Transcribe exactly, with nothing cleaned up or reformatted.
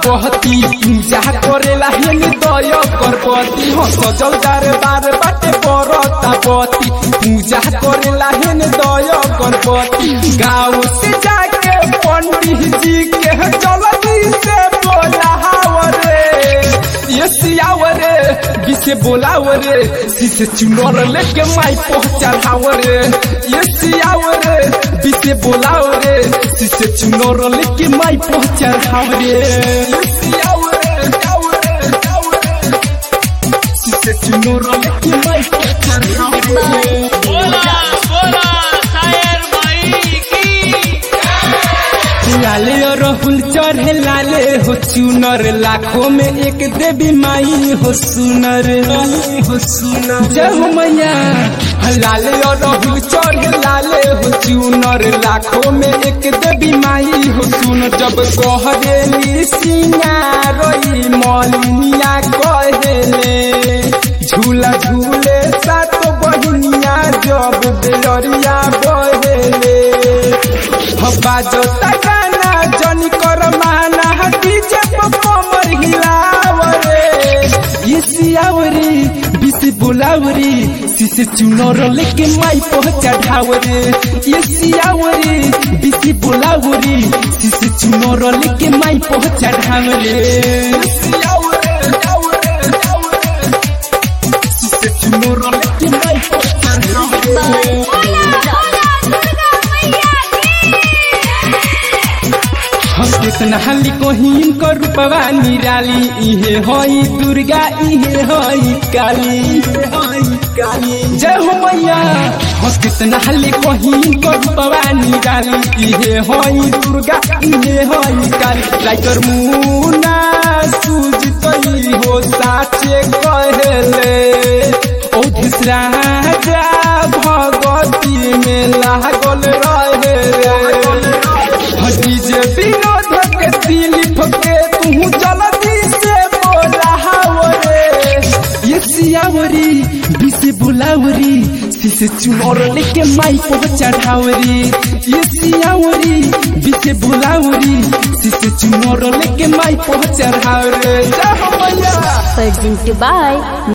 बहती पूजा करेला हेन दय गणपति हो सजल दरबार बाटे बरता बती पूजा करेला हेन दय गणपति गाँव से जाके पंडित जी के जल्दी से बोलावरे ये सियावरे बिसे बोलावरे सिसे चुनर लेके माई पहुंचावरे ये सियावरे बिसे बोलावरे सिसे चुनर लेके माई पहुंचावरे ये सियावरे सिसे चुनर लेके माई पहुंचावरे बोला बोला शायर भाई की लाले और राहुल चढ़े लाले हो चुनर लाखों में एक देवी माई हो सुनर हो सुनर जय हो मैया लाले और राहुल चढ़े लाले हो चुनर लाखों में एक देवी माई हो सुनर जब कहरेली सिंगारई मौलिया कहेले झूला झूले सात बहिनिया जब बेलरिया बहेले बाजता गाना जनी कर माना डीजे पर कमर हिलावरे ये सियावरे बिसे बोलावरे सिसे चुनर लेके माई पहुंचा ढावरे ये सियावरे बिसे बोलावरे सिसे चुनर लेके माई पहुंचा ढावरे सिसे चुनर लेके माई पहुंचा ढावरे कितना हाली कोहिन को रूपवा निराली इहे होई दुर्गा इहे होई काली काली जय हो मैया हस कितना हाली कोहिन को रूपवा निराली इहे होई दुर्गा इहे होई काली लाइकर मुना सूझ तई हो साचे कहले ओ घिसरा जा भगवती में लागल रहे रे डीजे विनोद के दिलीप के तू जल्दी से बोलावरे ये सियावरी बिसे बोलावरी सिसे चुनर लेके माई पहुंचा ढावरी ये सियावरी बिसे बोलावरी सिसे चुनर लेके माई पहुंचा ढावरे जय हो मैया presented by